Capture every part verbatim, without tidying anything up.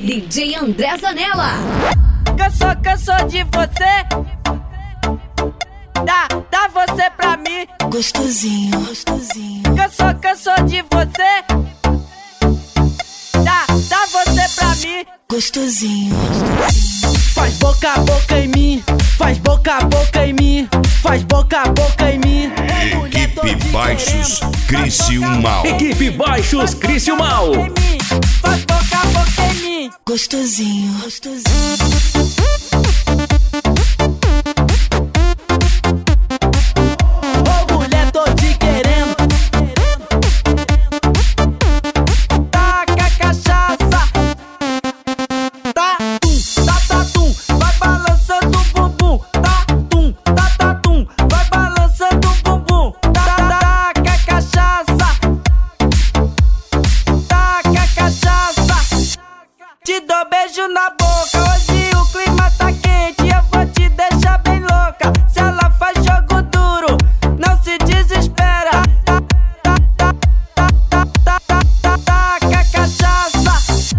D J André Zanella. Cansou, cansou de você. Dá, dá você pra mim. Gostosinho, gostosinho. Cansou, cansou de você. Dá, dá você pra mim. Gostosinho, gostosinho. Faz boca a boca em mim. Faz boca a boca em mim. Faz boca a boca em mim. Equipe Baixos Criciúmal. Equipe Baixos Criciúmal. Faz boca a boca em mim. Gostosinho, gostosinho. Ô mulher, tô te querendo. Taca cachaça. Tá tum, tá tá tum. Vai balançando o bumbum. Tá tum, tá tá tum. Vai balançando o bumbum. Taca cachaça. Taca cachaça. Te dou beijo na boca. Hoje o clima tá quente. Eu vou te deixar bem louca. Se ela faz jogo duro, não se desespera. Taca cachaça.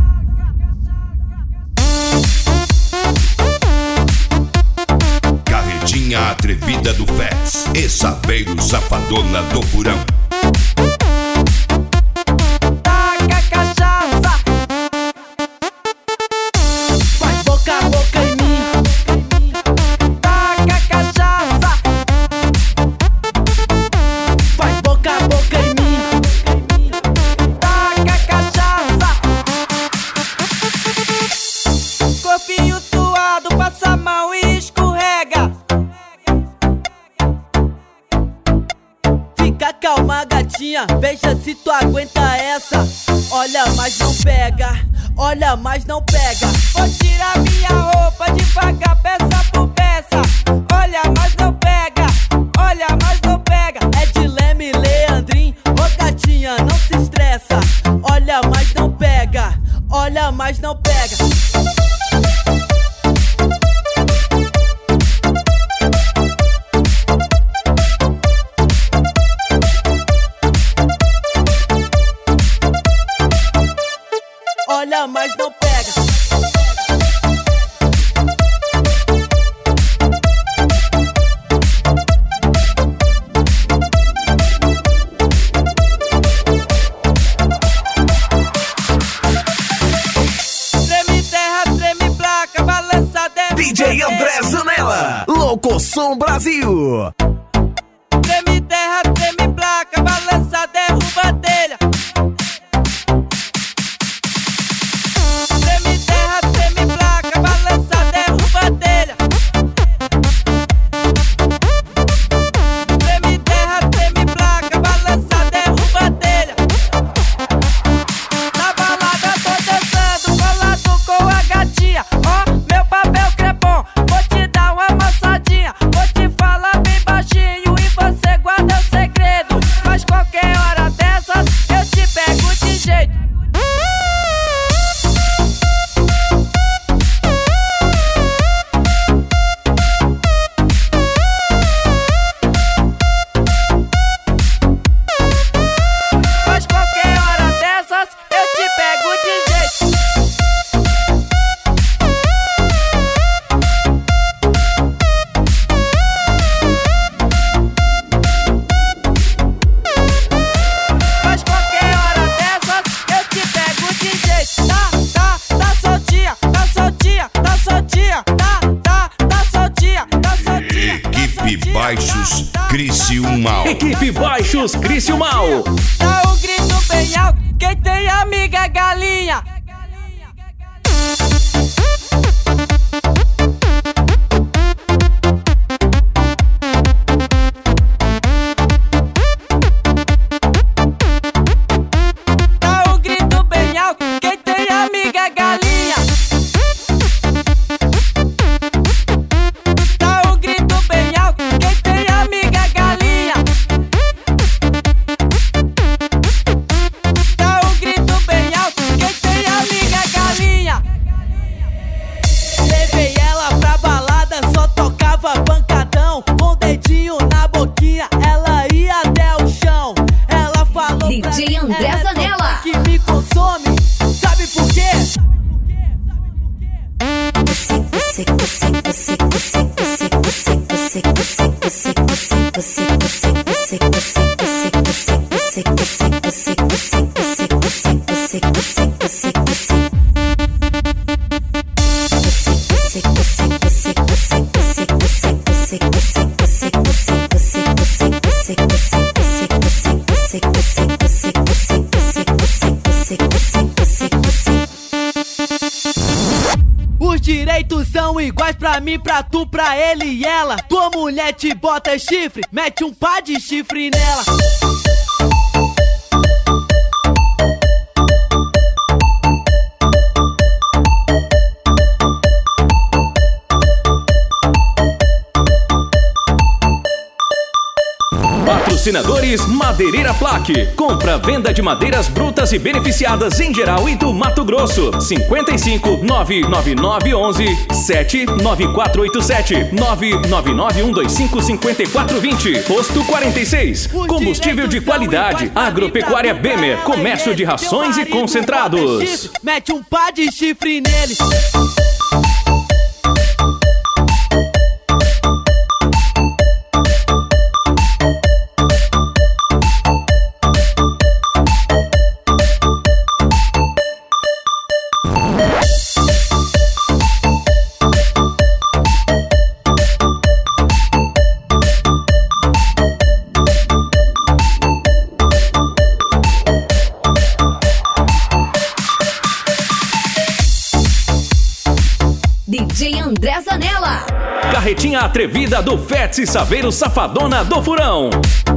Carretinha atrevida do Fats. E Saveiro Safadona do Furão. Taca cachaça. Faz boca a boca em mim. Taca cachaça. Faz boca a boca em mim. Taca cachaça. Corpinho suado, passa a mão e escorrega. Fica calma, gatinha, veja se tu aguenta essa. Olha, mas não pega, olha, mas não pega. Vou tirar minha roupa devagar, peça por peça. Olha, mas não pega, olha, mas não pega. É de Leme, Leandrinho, ô gatinha, não se estressa. Olha, mas não pega, olha, mas não pega. Olha, mas não pega. Treme terra, treme placa, balança derruba. D J André Zanella. Locoção Brasil. Treme terra, treme placa, balança derruba telha. Treme terra, treme placa, balança derruba telha. Treme terra, treme placa, balança derruba telha. Na balada tô dançando, colado com a gatinha. Ó, meu papel crepom, vou te dar uma amassadinha. Vou te falar bem baixinho e você guarda o segredo. Mas qualquer hora dessas eu te pego de jeito. Mas qualquer hora dessas eu te pego de jeito. Mas qualquer hora dessas eu te pego de jeito. Tá, tá, tá soltinha, tá soltinha, tá soltinha. Tá, tá, tá soltinha, tá soltinha. Equipe Baixos Criciúmal. Equipe Baixos Criciúmal. Dá um grito bem alto, quem tem amiga galinha. Dá um grito bem alto, quem tem amiga galinha. Dá um grito bem alto, quem tem amiga galinha. Dá um grito bem alto, quem tem amiga galinha. Levei ela pra balada, só tocava pancadão. Com o dedinho na boquinha, ela ia até o chão. Ela falou D J pra mim, André ela é Zanella. que me consome. Sabe por quê? Os direitos são iguais pra mim, pra tu, pra ele e ela. Tua mulher te bota chifre, mete um par de chifre nela. Patrocinadores Madeireira Plaque. Compra, venda de madeiras brutas e beneficiadas em geral e do Mato Grosso. cinquenta e cinco, nove nove nove onze, sete nove quatro oito sete, nove nove nove um dois cinco, cinco quatro dois zero. Posto quarenta e seis. Combustível de qualidade. Agropecuária Bemer. Comércio de rações e concentrados. Mete um par de chifre nele. D J André Zanella. Carretinha atrevida do Fats e Saveiro Safadona do Furão.